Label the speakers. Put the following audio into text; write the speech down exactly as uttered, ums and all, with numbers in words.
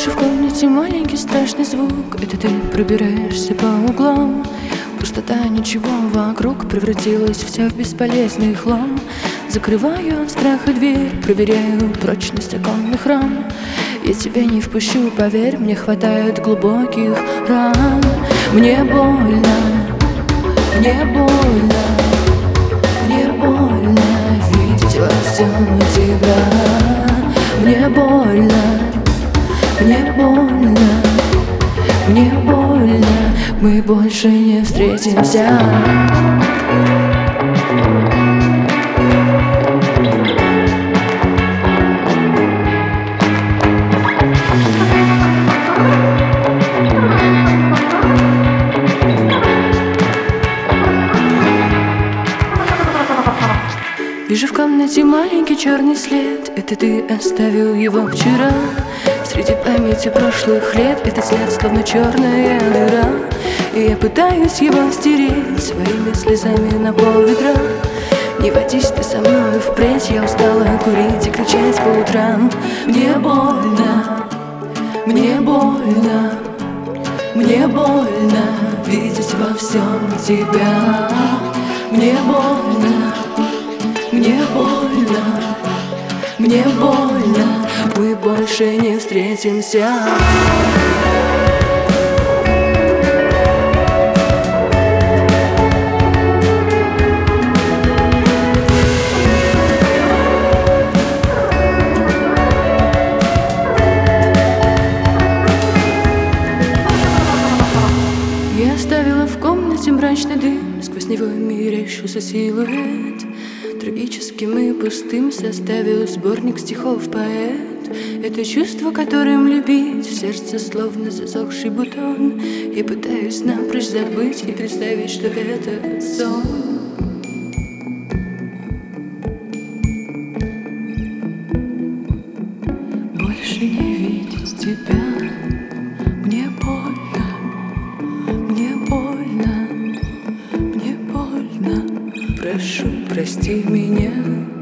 Speaker 1: Слышу в комнате маленький страшный звук. Это ты пробираешься по углам. Пустота, ничего вокруг, превратилась вся в бесполезный хлам. Закрываю от страха дверь, проверяю прочность оконных рам. Я тебя не впущу, поверь, мне хватает глубоких ран. Мне больно, мне больно, мне больно видеть во всем тебя. Мне больно, мне больно, мне больно, мы больше не встретимся. Вижу в комнате маленький черный след. Это ты оставил его вчера. Среди памяти прошлых лет этот след словно черная дыра. И я пытаюсь его стереть своими слезами на пол ведра. Не водись ты со мной впредь, я устала курить и кричать по утрам. Мне больно, мне больно, мне больно видеть во всем тебя. Мне больно, мне больно, мне больно, мы больше не встретимся. Я оставила в комнате мрачный дым, сквозь него мерещился силуэт. Трагическим и пустым составил сборник стихов поэт. Это чувство, которым любить в сердце словно засохший бутон. Я пытаюсь напрочь забыть и представить, что это сон. Больше не видеть тебя. Мне больно, мне больно, мне больно. Прошу, прости меня.